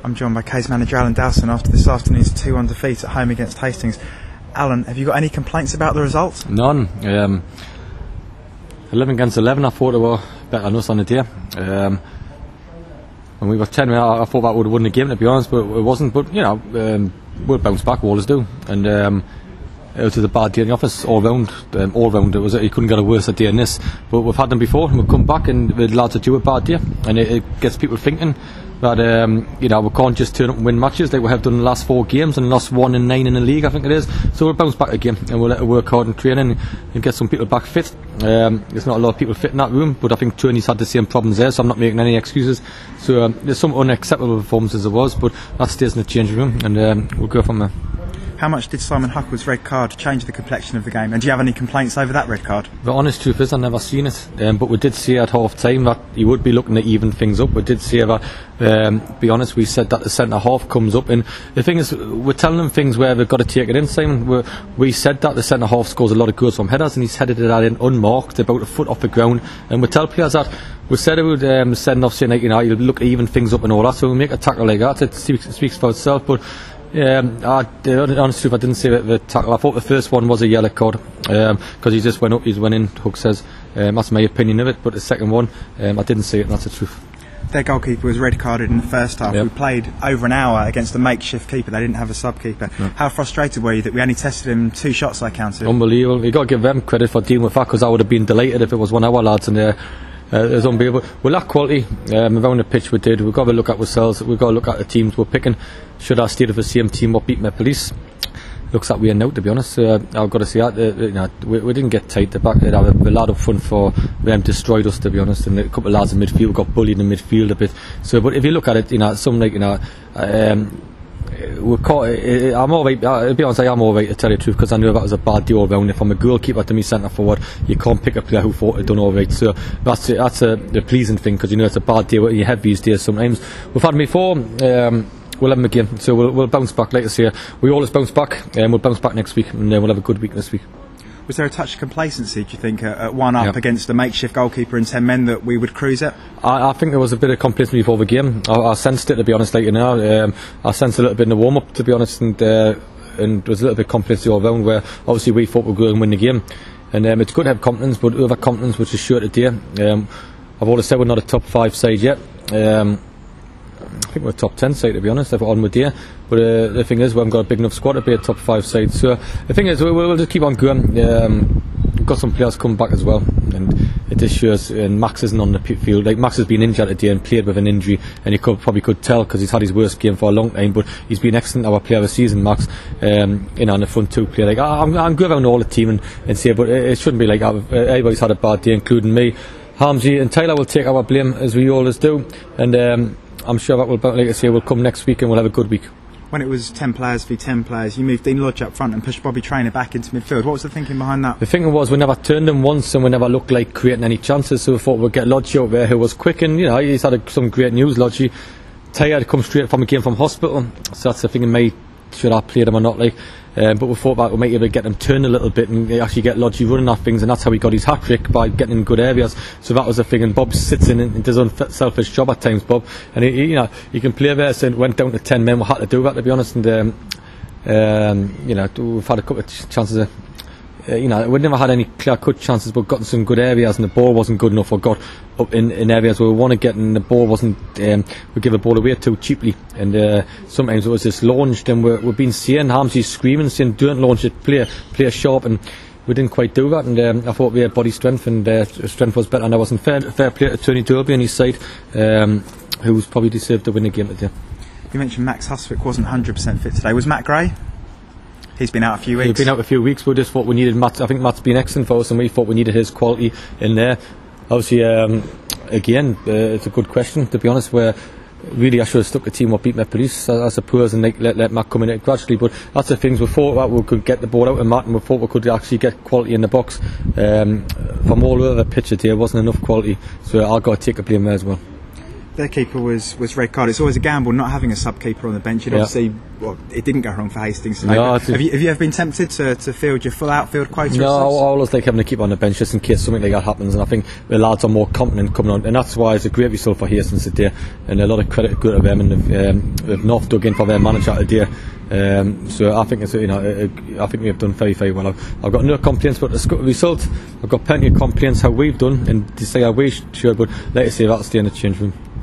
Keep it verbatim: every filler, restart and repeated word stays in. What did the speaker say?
I'm joined by K's manager Alan Dowson after this afternoon's two one defeat at home against Hastings. Alan, have you got any complaints about the result? None. Um, eleven against eleven, I thought they were better than us on the day. Um, when we were ten, I, I thought that would have won the game, to be honest, but it wasn't. But, you know, um, we'll bounce back, we always do. And um, it was a bad day in the office, all round. Um, all round, it was. You couldn't get a worse day than this. But we've had them before, and we've come back, and the lads that do a bad day. And it, it gets people thinking that um, you know, we can't just turn up and win matches like we have done in the last four games and lost one in nine in the league, I think it is. So we'll bounce back again, and we'll let it work hard in training and get some people back fit. Um, there's not a lot of people fit in that room, but I think Tony's had the same problems there, so I'm not making any excuses. So um, there's some unacceptable performances there was, but that stays in the changing room, and um, we'll go from there. How much did Simon Huckle's red card change the complexion of the game? And do you have any complaints over that red card? The honest truth is I've never seen it, um, but we did say at half time that he would be looking to even things up. We did say that, um, be honest, we said that the centre half comes up, and the thing is, we're telling them things where they've got to take it in, Simon. We're, we said that the centre half scores a lot of goals from headers, and he's headed it in unmarked, about a foot off the ground, and we tell players that we said it would um, send off saying, like, you know, you'll look to even things up and all that, so we make a tackle like that. It speaks, it speaks for itself. But Um, I, honestly, if I didn't say that the tackle, I thought the first one was a yellow card because um, he just went up, he went in. Hook says um, that's my opinion of it. But the second one, um, I didn't see it, and that's the truth. Their goalkeeper was red carded in the first half. Yep. We played over an hour against a makeshift keeper. They didn't have a sub keeper. Yep. How frustrated were you that we only tested him two shots? I counted. Unbelievable. You got to give them credit for dealing with that, because I would have been delighted if it was one of our lads in there. Uh, it was unbelievable. We lack quality um, around the pitch. We did. We've got to look at ourselves. We've got to look at the teams we're picking. Should our state of the same team up beat Met Police? Looks like we are now, to be honest. Uh, I've got to say that uh, you know, we, we didn't get tight. The back, you know, the lad up front for them destroyed us, to be honest. And a couple of lads in midfield got bullied in midfield a bit. So, but if you look at it, you know, some like you know. Um, We're caught, I'm all right, I'll be honest, I am all right, to tell you the truth, because I knew that was a bad deal around. If I'm a goalkeeper to me centre forward, you can't pick a player who thought had done all right. So that's a, that's a, a pleasing thing, because you know it's a bad deal you have these days sometimes. We've had them before, um, we'll have them again, so we'll, we'll bounce back. Like I say, we always bounce back, and um, we'll bounce back next week, and then we'll have a good week this week. Was there a touch of complacency, do you think, uh, at one up yeah. against a makeshift goalkeeper and ten men that we would cruise it? I, I think there was a bit of complacency before the game. I, I sensed it, to be honest, like you know. Um, I sensed a little bit in the warm-up, to be honest, and, uh, and there was a little bit of complacency all round, where obviously we thought we were going to win the game. And um, it's good to have confidence, but over-confidence, which is sure today. Um, I've always said we're not a top five side yet. Um, I think we're a top ten side, to be honest, on with day. But uh, the thing is, we haven't got a big enough squad to be a top five side. So the thing is, we'll, we'll just keep on going. Um, we've got some players coming back as well, and it just shows. And Max isn't on the field. Like, Max has been injured today and played with an injury, and you could probably could tell, because he's had his worst game for a long time. But he's been excellent, our player of the season, Max. Um, you know, on the front two player. Like, I'm, I'm good around all the team and, and say, but it, it shouldn't be like everybody's had a bad day, including me. Harmsy and Tyler will take our blame, as we always do, and um, I'm sure that will, like I say, will come next week, and we'll have a good week. When it was ten players v ten players, you moved Dean Lodge up front and pushed Bobby Traynor back into midfield. What was the thinking behind that? The thinking was we never turned him once, and we never looked like creating any chances, so we thought we'd get Lodge out there, who was quick, and you know, he's had a, some great news. Lodge, tired, come straight from a game from hospital, so that's the thing in me, should I play them or not, like. Um, but we thought that we might be able to get him turned a little bit and actually get Lodge running off things, and that's how he got his hat trick, by getting in good areas. So that was the thing, and Bob sits in and does an unselfish job at times, Bob, and he, he, you know, he can play there. So it went down to ten men, we had to do that, to be honest, and um, um, you know, we've had a couple of chances of, uh, you know, we never had any clear cut chances, but got in some good areas, and the ball wasn't good enough, or got up in, in areas where we want to get, and the ball wasn't, um, we give the ball away too cheaply, and uh, sometimes it was just launched, and we're, we've been seeing Harmsy screaming, saying don't launch it, play, play sharp, and we didn't quite do that, and um, I thought we had body strength, and uh, strength was better, and I wasn't fair, fair play to Tony Derby on his side, um, who's probably deserved to win the game today. You mentioned Max Huswick wasn't one hundred percent fit today. Was Matt Gray? He's been out a few weeks. He's been out a few weeks. We just thought we needed Matt. I think Matt's been excellent for us, and we thought we needed his quality in there. Obviously, um, again, uh, it's a good question, to be honest, where really I should have stuck the team up, beat Met Police, I, I suppose, and let, let, let Matt come in it gradually. But that's the things, we thought that we could get the ball out of Matt, and we thought we could actually get quality in the box. Um, from all over the pitch today, there wasn't enough quality, so I've got to take the blame there as well. their keeper was, was red card. It's always a gamble not having a sub keeper on the bench. You'd Yeah. obviously, well, it didn't go wrong for Hastings today. No, but it's- have, you, have you ever been tempted to, to field your full outfield quota? No, I of subs? always like having a keeper on the bench just in case something like that happens, and I think the lads are more confident coming on, and that's why it's a great result for Hastings today, and a lot of credit go to them, and they've, um, they've not dug in for their manager today. Um, so I think it's, you know, uh, I think we've done very, very well. I've, I've got no complaints about the sc- result. I've got plenty of complaints how we've done and to say how we should, but like I say, that'll stay in the change room.